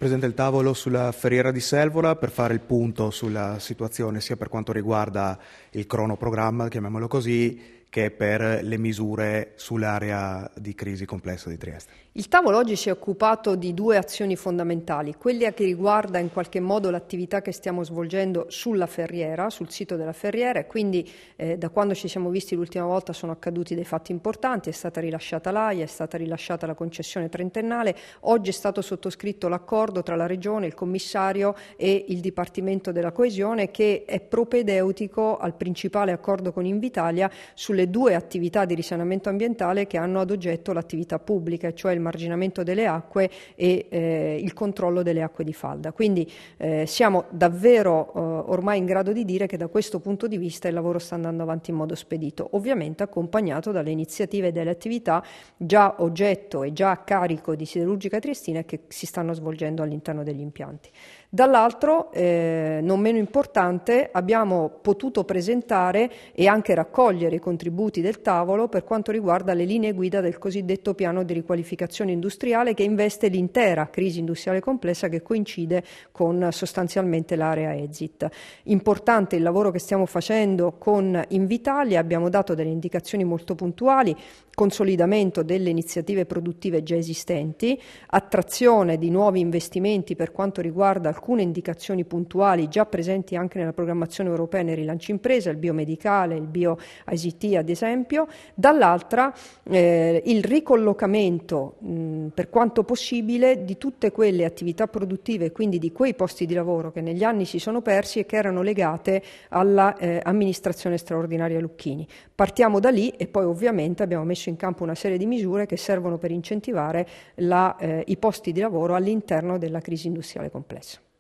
presenta il tavolo sulla Ferriera di Selvola per fare il punto sulla situazione sia per quanto riguarda il cronoprogramma, chiamiamolo così, che per le misure sull'area di crisi complessa di Trieste. Il tavolo oggi si è occupato di due azioni fondamentali, quella che riguarda in qualche modo l'attività che stiamo svolgendo sulla Ferriera, sul sito della Ferriera, e quindi da quando ci siamo visti l'ultima volta sono accaduti dei fatti importanti, è stata rilasciata l'AIA, è stata rilasciata la concessione trentennale, oggi è stato sottoscritto l'accordo tra la Regione, il Commissario e il Dipartimento della Coesione, che è propedeutico al principale accordo con Invitalia sulle due attività di risanamento ambientale che hanno ad oggetto l'attività pubblica, cioè il marginamento delle acque e il controllo delle acque di falda. Quindi siamo davvero ormai in grado di dire che da questo punto di vista il lavoro sta andando avanti in modo spedito, ovviamente accompagnato dalle iniziative e dalle attività già oggetto e già a carico di Siderurgica Triestina che si stanno svolgendo all'interno degli impianti. Dall'altro, non meno importante, abbiamo potuto presentare e anche raccogliere i contributi del tavolo per quanto riguarda le linee guida del cosiddetto piano di riqualificazione industriale che investe l'intera crisi industriale complessa che coincide con sostanzialmente l'area exit. Importante il lavoro che stiamo facendo con Invitalia, abbiamo dato delle indicazioni molto puntuali, consolidamento delle iniziative produttive già esistenti, attrazione di nuovi investimenti per quanto riguarda alcune indicazioni puntuali già presenti anche nella programmazione europea nei rilanci impresa, il biomedicale, il bio-ICT ad esempio, dall'altra il ricollocamento per quanto possibile di tutte quelle attività produttive, quindi di quei posti di lavoro che negli anni si sono persi e che erano legate all'amministrazione straordinaria Lucchini. Partiamo da lì e poi ovviamente abbiamo messo in campo una serie di misure che servono per incentivare i posti di lavoro all'interno della crisi industriale complessa.